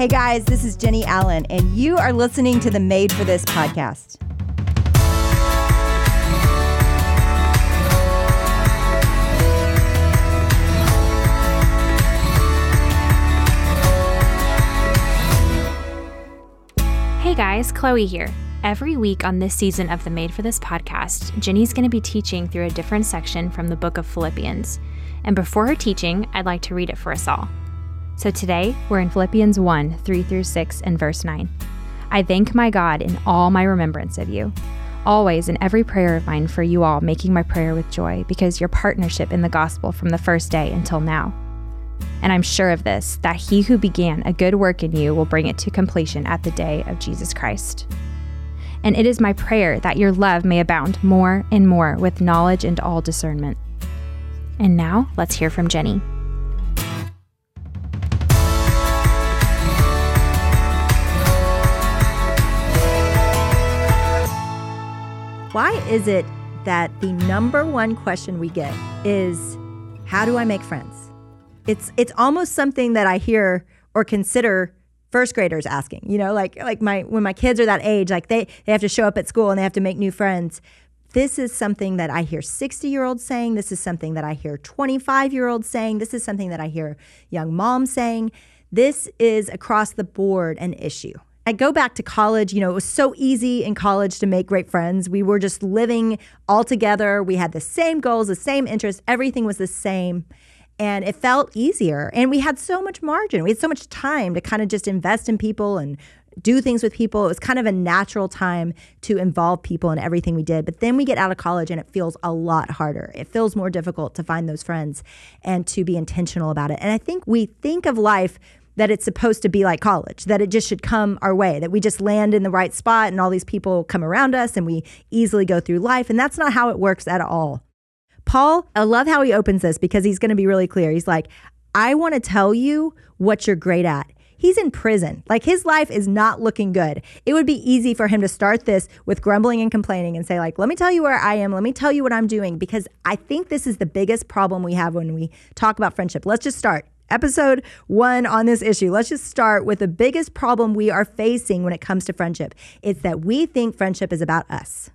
Hey guys, this is Jenny Allen, and you are listening to the Made for This podcast. Hey guys, Chloe here. Every week on this season of the Made for This podcast, Jenny's going to be teaching through a different section from the book of Philippians. And before her teaching, I'd like to read it for us all. So today, we're in Philippians 1, 3 through 6, and verse 9. I thank my God in all my remembrance of you, always in every prayer of mine for you all, making my prayer with joy, because your partnership in the gospel from the first day until now. And I'm sure of this, that he who began a good work in you will bring it to completion at the day of Jesus Christ. And it is my prayer that your love may abound more and more with knowledge and all discernment. And now, let's hear from Jenny. Why is it that the number one question we get is, how do I make friends? It's almost something that I hear or consider first graders asking, when my kids are that age, like they have to show up at school and they have to make new friends. This is something that I hear 60-year-olds saying. This is something that I hear 25-year-olds saying. This is something that I hear young moms saying. This is across the board an issue. I go back to college, it was so easy in college to make great friends. We were just living all together. We had the same goals, the same interests. Everything was the same. And it felt easier. And we had so much margin. We had so much time to kind of just invest in people and do things with people. It was kind of a natural time to involve people in everything we did. But then we get out of college and it feels a lot harder. It feels more difficult to find those friends and to be intentional about it. And I think we think of life that it's supposed to be like college, that it just should come our way, that we just land in the right spot and all these people come around us and we easily go through life. And that's not how it works at all. Paul, I love how he opens this because he's going to be really clear. He's like, I want to tell you what you're great at. He's in prison. Like, his life is not looking good. It would be easy for him to start this with grumbling and complaining and say, like, let me tell you where I am. Let me tell you what I'm doing, because I think this is the biggest problem we have when we talk about friendship. Let's just start. Episode 1 on this issue. Let's just start with the biggest problem we are facing when it comes to friendship. It's that we think friendship is about us.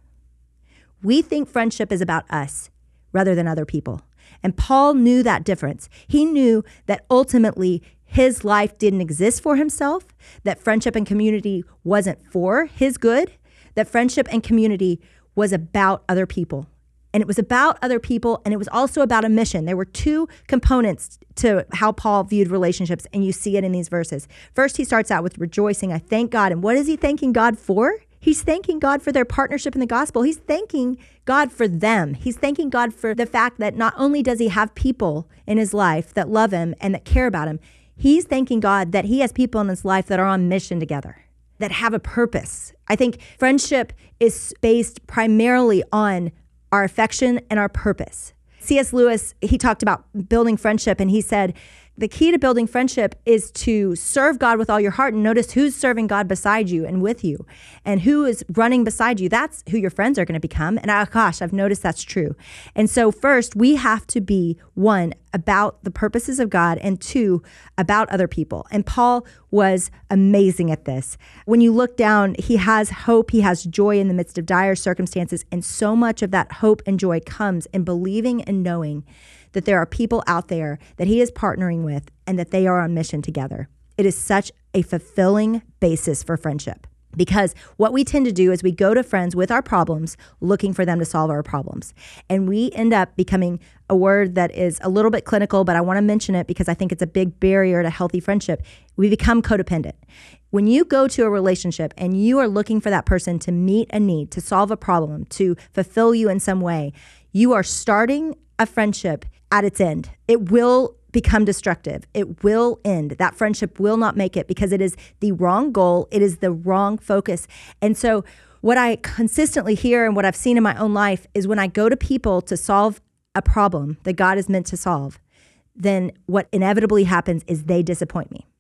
We think friendship is about us rather than other people. And Paul knew that difference. He knew that ultimately his life didn't exist for himself, that friendship and community wasn't for his good, that friendship and community was about other people. And it was about other people, and it was also about a mission. There were two components to how Paul viewed relationships, and you see it in these verses. First, he starts out with rejoicing. I thank God. And what is he thanking God for? He's thanking God for their partnership in the gospel. He's thanking God for them. He's thanking God for the fact that not only does he have people in his life that love him and that care about him, he's thanking God that he has people in his life that are on mission together, that have a purpose. I think friendship is based primarily on our affection and our purpose. C.S. Lewis, he talked about building friendship, and he said, the key to building friendship is to serve God with all your heart, and notice who's serving God beside you and with you and who is running beside you. That's who your friends are going to become. And I've noticed that's true. And so first, we have to be, 1, about the purposes of God, and 2, about other people. And Paul was amazing at this. When you look down, he has hope, he has joy in the midst of dire circumstances. And so much of that hope and joy comes in believing and knowing that there are people out there that he is partnering with and that they are on mission together. It is such a fulfilling basis for friendship, because what we tend to do is we go to friends with our problems looking for them to solve our problems. And we end up becoming a word that is a little bit clinical, but I want to mention it because I think it's a big barrier to healthy friendship. We become codependent. When you go to a relationship and you are looking for that person to meet a need, to solve a problem, to fulfill you in some way, you are starting a friendship at its end. It will become destructive. It will end. That friendship will not make it because it is the wrong goal. It is the wrong focus. And so what I consistently hear and what I've seen in my own life is when I go to people to solve a problem that God is meant to solve, then what inevitably happens is they disappoint me.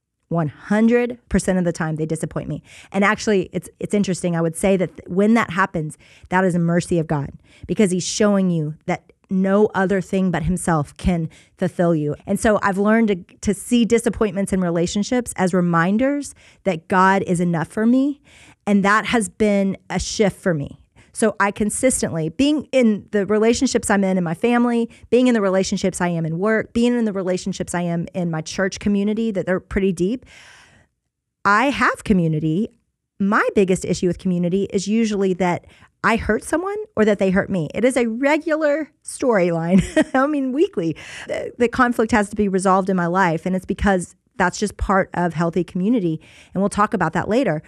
100% of the time they disappoint me. And actually, it's interesting. I would say that when that happens, that is a mercy of God, because he's showing you that no other thing but himself can fulfill you. And so I've learned to see disappointments in relationships as reminders that God is enough for me. And that has been a shift for me. So I consistently, being in the relationships I'm in my family, being in the relationships I am in work, being in the relationships I am in my church community, that they're pretty deep, I have community. My biggest issue with community is usually that I hurt someone or that they hurt me. It is a regular storyline. I mean, weekly. The conflict has to be resolved in my life, and it's because that's just part of healthy community. And we'll talk about that later.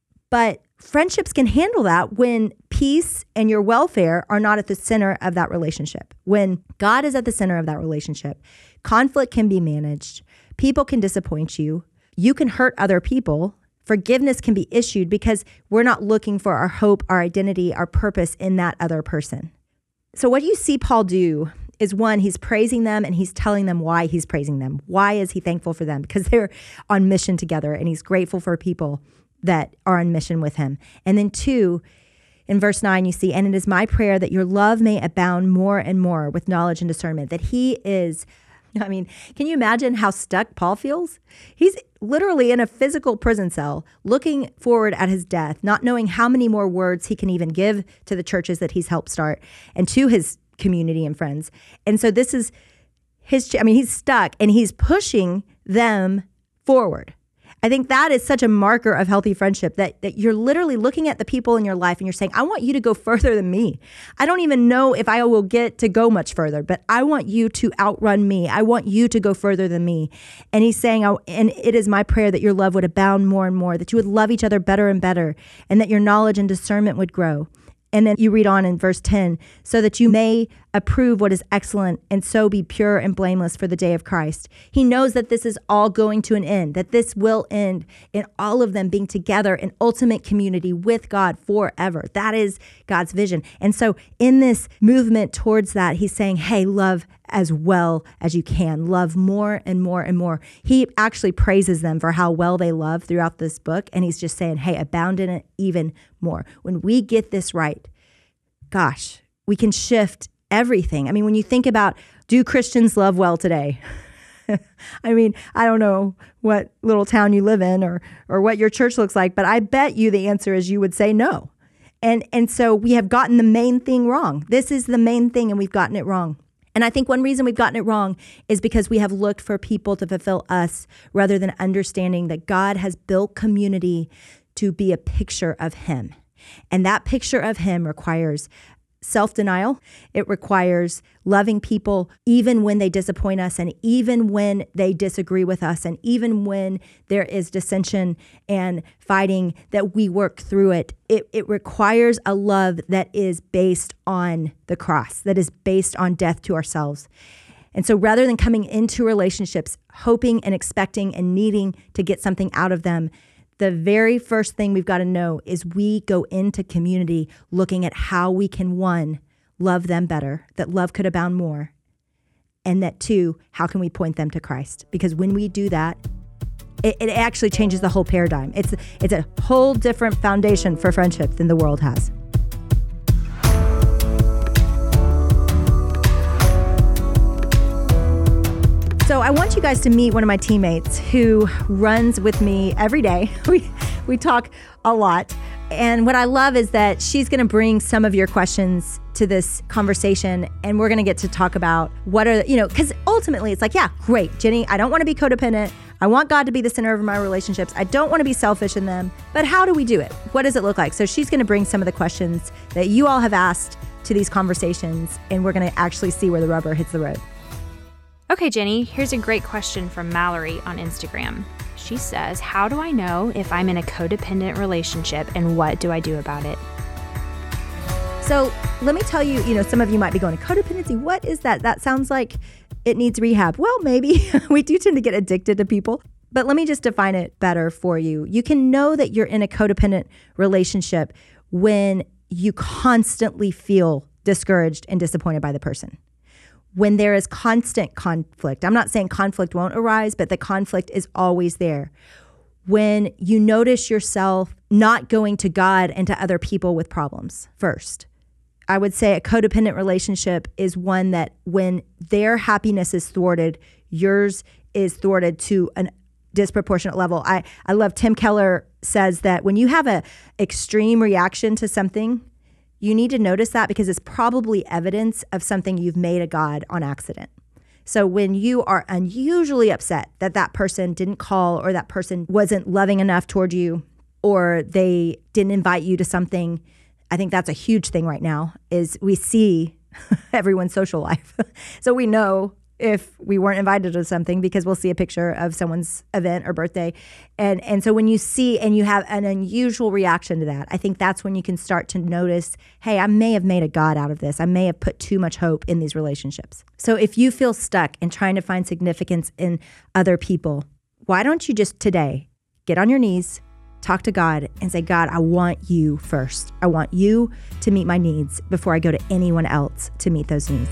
But friendships can handle that when peace and your welfare are not at the center of that relationship. When God is at the center of that relationship, conflict can be managed. People can disappoint you. You can hurt other people. Forgiveness can be issued because we're not looking for our hope, our identity, our purpose in that other person. So what you see Paul do is, one, he's praising them and he's telling them why he's praising them. Why is he thankful for them? Because they're on mission together, and he's grateful for people that are on mission with him. And then 2, in verse 9, you see, and it is my prayer that your love may abound more and more with knowledge and discernment, that he is, I mean, can you imagine how stuck Paul feels? He's literally in a physical prison cell, looking forward at his death, not knowing how many more words he can even give to the churches that he's helped start and to his community and friends. And so this is he's stuck and he's pushing them forward. I think that is such a marker of healthy friendship, that you're literally looking at the people in your life and you're saying, I want you to go further than me. I don't even know if I will get to go much further, but I want you to outrun me. I want you to go further than me. And he's saying, and it is my prayer that your love would abound more and more, that you would love each other better and better, and that your knowledge and discernment would grow. And then you read on in verse 10, so that you may approve what is excellent and so be pure and blameless for the day of Christ. He knows that this is all going to an end, that this will end in all of them being together in ultimate community with God forever. That is God's vision. And so in this movement towards that, he's saying, hey, love as well as you can. Love more and more and more. He actually praises them for how well they love throughout this book. And he's just saying, hey, abound in it even more. When we get this right, gosh, we can shift everything. I mean, when you think about, do Christians love well today? I mean, I don't know what little town you live in or what your church looks like, but I bet you the answer is you would say no. And so we have gotten the main thing wrong. This is the main thing, and we've gotten it wrong. And I think one reason we've gotten it wrong is because we have looked for people to fulfill us rather than understanding that God has built community to be a picture of him. And that picture of him requires self-denial. It requires loving people even when they disappoint us, and even when they disagree with us, and even when there is dissension and fighting, that we work through it. It requires a love that is based on the cross, that is based on death to ourselves. And so rather than coming into relationships hoping and expecting and needing to get something out of them, the very first thing we've got to know is we go into community looking at how we can, 1, love them better, that love could abound more, and that 2, how can we point them to Christ? Because when we do that, it actually changes the whole paradigm. It's a whole different foundation for friendship than the world has. So I want you guys to meet one of my teammates who runs with me every day. We talk a lot. And what I love is that she's going to bring some of your questions to this conversation, and we're going to get to talk about what are, because ultimately it's like, yeah, great, Jenny, I don't want to be codependent. I want God to be the center of my relationships. I don't want to be selfish in them. But how do we do it? What does it look like? So she's going to bring some of the questions that you all have asked to these conversations, and we're going to actually see where the rubber hits the road. Okay, Jenny, here's a great question from Mallory on Instagram. She says, how do I know if I'm in a codependent relationship, and what do I do about it? So let me tell you, some of you might be going, codependency, what is that? That sounds like it needs rehab. Well, maybe. We do tend to get addicted to people. But let me just define it better for you. You can know that you're in a codependent relationship when you constantly feel discouraged and disappointed by the person. When there is constant conflict. I'm not saying conflict won't arise, but the conflict is always there. When you notice yourself not going to God and to other people with problems first. I would say a codependent relationship is one that when their happiness is thwarted, yours is thwarted to an disproportionate level. I love Tim Keller says that when you have a extreme reaction to something, you need to notice that because it's probably evidence of something you've made a God on accident. So when you are unusually upset that that person didn't call or that person wasn't loving enough toward you or they didn't invite you to something, I think that's a huge thing right now is we see everyone's social life. So we know if we weren't invited to something because we'll see a picture of someone's event or birthday. And so when you see and you have an unusual reaction to that, I think that's when you can start to notice, hey, I may have made a God out of this. I may have put too much hope in these relationships. So if you feel stuck in trying to find significance in other people, why don't you just today get on your knees, talk to God and say, God, I want you first. I want you to meet my needs before I go to anyone else to meet those needs.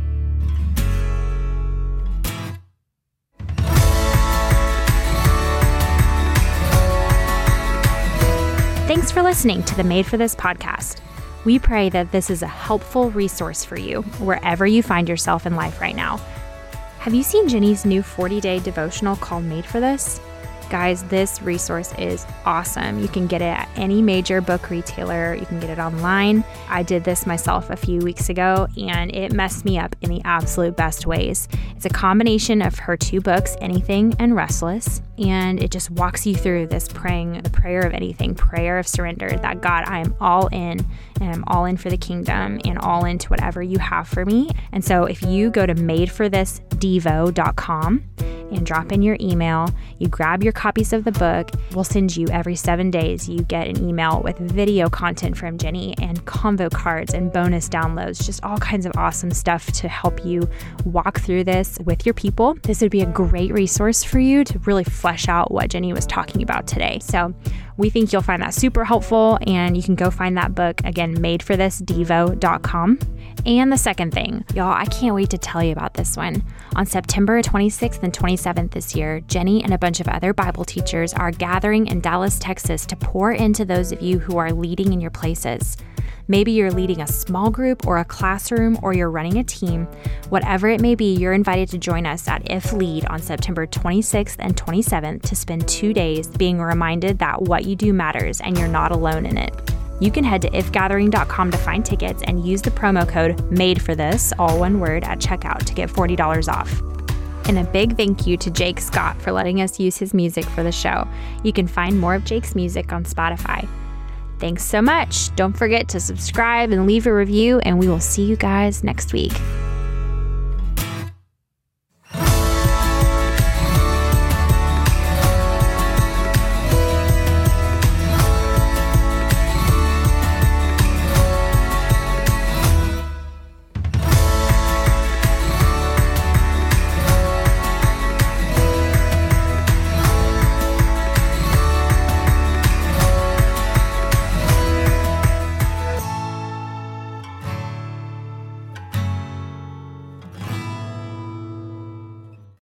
Thanks for listening to the Made for This podcast. We pray that this is a helpful resource for you wherever you find yourself in life right now. Have you seen Jenny's new 40-day devotional called Made for This? Guys, this resource is awesome. You can get it at any major book retailer. You can get it online. I did this myself a few weeks ago, and it messed me up in the absolute best ways. It's a combination of her two books, Anything and Restless, and it just walks you through this praying, the prayer of anything, prayer of surrender, that God, I am all in, and I'm all in for the kingdom and all into whatever you have for me. And so if you go to madeforthisdevo.com and drop in your email, you grab your copies of the book. We'll send you every 7 days. You get an email with video content from Jenny and convo cards and bonus downloads, just all kinds of awesome stuff to help you walk through this with your people. This would be a great resource for you to really flesh out what Jenny was talking about today. So we think you'll find that super helpful, and you can go find that book, again, madeforthisdevo.com. And the second thing, y'all, I can't wait to tell you about this one. On September 26th and 27th this year, Jenny and a bunch of other Bible teachers are gathering in Dallas, Texas to pour into those of you who are leading in your places. Maybe you're leading a small group or a classroom, or you're running a team. Whatever it may be, you're invited to join us at If Lead on September 26th and 27th to spend 2 days being reminded that what you do matters and you're not alone in it. You can head to ifgathering.com to find tickets and use the promo code MADEFORTHIS, all one word, at checkout to get $40 off. And a big thank you to Jake Scott for letting us use his music for the show. You can find more of Jake's music on Spotify. Thanks so much. Don't forget to subscribe and leave a review, and we will see you guys next week.